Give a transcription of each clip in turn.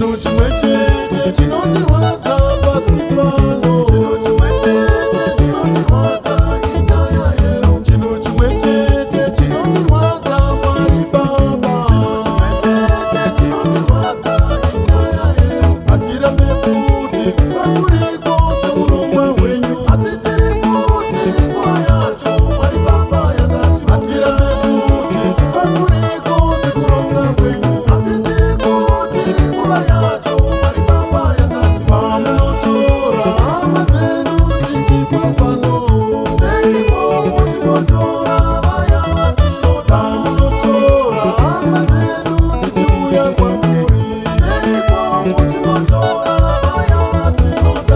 chinhu chimwe chete chinondirwadza pasi pano, chinhu chimwe chete chinondirwadza inyaya yero, chinhu chimwe chete chinondirwadza Mwari Baba, chinhu chimwe chete chinondirwadza inyaya yero. Hatirambe kuti kufa kuriko seurongwa hwenyu, asi tiri kuti nguva yacho Mwari Baba yakati. Hatirambe kuti kufa kuriko sekuronga hwenyu, asi tiri kuti nguva yacho Mwari Baba yakati. Pamunotora hama dzedu dzichibva pano, seiko muchinotora vaya vatinoda? Pamunotora hama dzedu dzichiuya kwamuri, seiko muchinotora vaya vatinoda?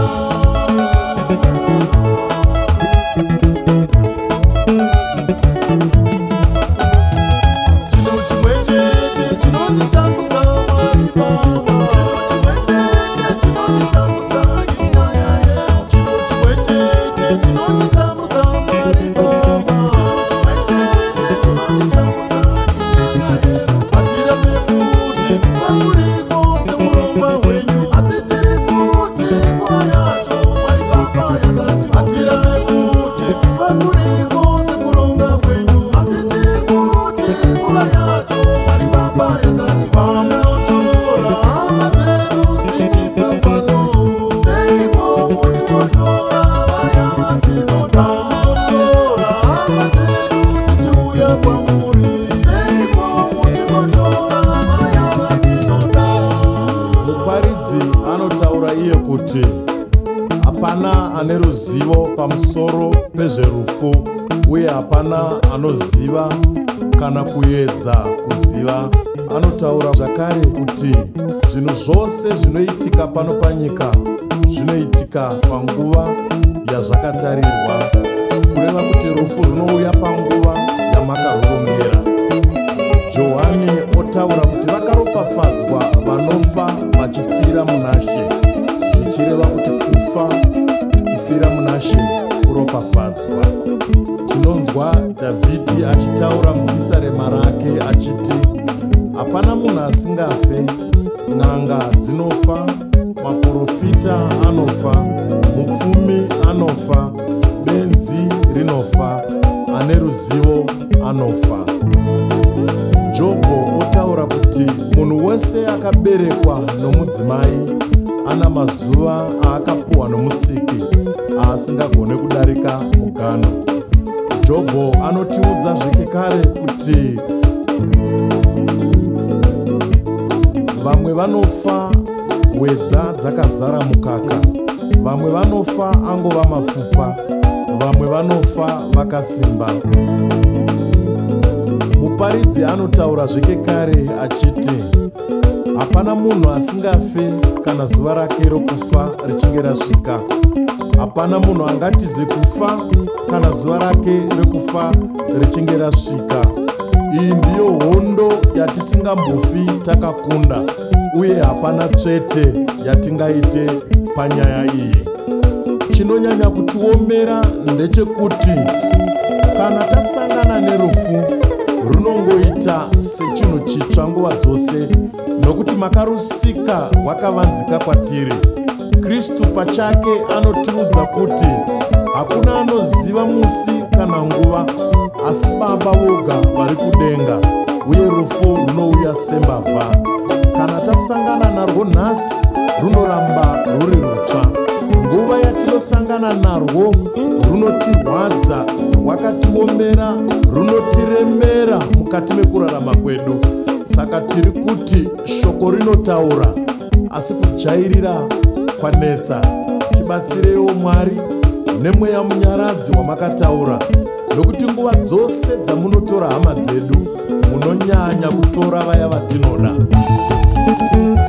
Chinhu chimwe chete chinonditambudza Mwari Baba, chinhu chimwe chete chinonditambudza inyaya yero, chinhu chimwe chete chinonditambudza Mwari Baba, chinhu chimwe chete chinonditambudza inyaya yero. Hatirambe kuti kufa kuriko seurongwa hwenyu, asi tiri kuti nguva yacho Mwari Baba yakati. Hatirambe kuti kufa kuriko sekuronga hwenyu, asi tiri kuti nguva yacho Mwari Baba yakati. Pamunotora hama dzedu dzichibva pano, seiko muchinotora vaya vatinoda? Pamunotora hama dzedu dzichiuya kwamuri, seiko muchinotora vaya vatinoda? Muparidzi anotaura iye kuti hapana ane ruzivo pamusoro pezverufu, uye hapana anoziva kana kuedza kuziva. Anotaura zvakare kuti zvinhu zvose zvinoitika pano panyika zvinoitika panguva yazvakatarirwa, kureva kuti rufu runouya panguva yamakarurongera. Johani otaura kuti vakaropafadzwa vanofa vachifira muna She, zvichireva kuti kufa, kufira muna She kuropafadzwa. Tinonzwa Dhavhidhi achitaura mupisarema rake achiti, hapana munhu asingafe, n'anga dzinofa, maprofita anofa, mupfumi anofa, benzi rinofa, ane ruzivo anofa. Jobho otaura kuti munhu wese akaberekwa nomudzimai ana mazuva aakapuwa nomusiki aasingagone kudarika mugano. Jobho anotiudza zvekare kuti vamwe vanofa hwedza dzakazara mukaka, vamwe vanofa angova mapfupa, vamwe vanofa vakasimba. Muparidzi anotaura zvekare achiti, hapana munhu asingafe kana zuva rake rokufa richinge rasvika. Hapana munhu angatize kufa kana zuva rake rekufa richinge rasvika. Iyi ndiyo hondo yatisingambofi takakunda, uye hapana tsvete yatingaite panyaya iyi. Chinonyanya kutiomera ndechekuti kana tasangana nerufu, runongoita sechinhu chitsva nguva dzose, nokuti makarusika rwakavanzika kwatiri. Kristu pachake anotiudza kuti hakuna anoziva musi kana nguva, asi Baba voga vari kudenga, uye rufu runouya sembavha. Kana tasangana narwo nhasi, runoramba ruri rutsva. Nguva yatinosangana narwo runotirwadza, rwakatiomera, runotiremera mukati mekurarama kwedu. Saka tiri kuti shoko rinotaura, asi kujairira kwanetsa. Tibatsireiwo Mwari nemweya munyaradzi wamakataura, nokuti nguva dzose dzamunotora hama dzedu, munonyanya kutora vaya vatinoda.